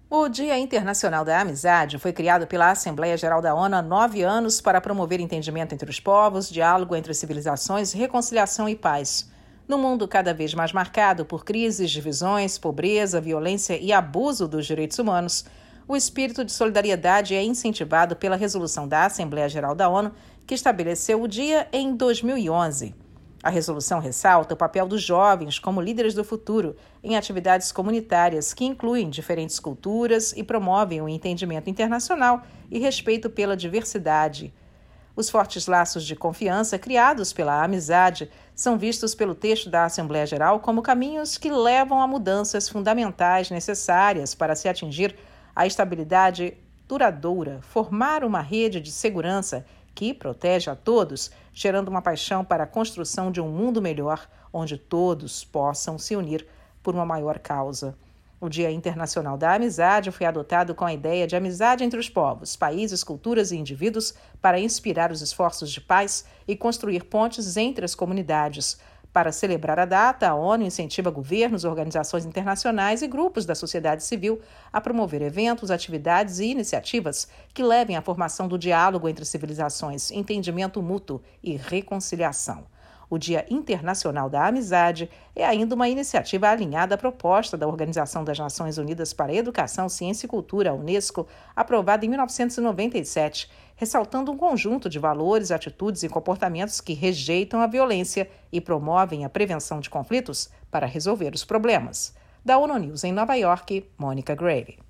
O Dia Internacional da Amizade foi criado pela Assembleia Geral da ONU há 9 anos para promover entendimento entre os povos, diálogo entre civilizações, reconciliação e paz. No mundo cada vez mais marcado por crises, divisões, pobreza, violência e abuso dos direitos humanos, o espírito de solidariedade é incentivado pela resolução da Assembleia Geral da ONU, que estabeleceu o dia em 2011. A resolução ressalta o papel dos jovens como líderes do futuro em atividades comunitárias que incluem diferentes culturas e promovem o entendimento internacional e respeito pela diversidade. Os fortes laços de confiança criados pela amizade são vistos pelo texto da Assembleia Geral como caminhos que levam a mudanças fundamentais necessárias para se atingir a estabilidade duradoura, formar uma rede de segurança que protege a todos, gerando uma paixão para a construção de um mundo melhor, onde todos possam se unir por uma maior causa. O Dia Internacional da Amizade foi adotado com a ideia de amizade entre os povos, países, culturas e indivíduos para inspirar os esforços de paz e construir pontes entre as comunidades. Para celebrar a data, a ONU incentiva governos, organizações internacionais e grupos da sociedade civil a promover eventos, atividades e iniciativas que levem à formação do diálogo entre civilizações, entendimento mútuo e reconciliação. O Dia Internacional da Amizade é ainda uma iniciativa alinhada à proposta da Organização das Nações Unidas para a Educação, Ciência e Cultura, a Unesco, aprovada em 1997, ressaltando um conjunto de valores, atitudes e comportamentos que rejeitam a violência e promovem a prevenção de conflitos para resolver os problemas. Da ONU News em Nova York, Mônica Grayle.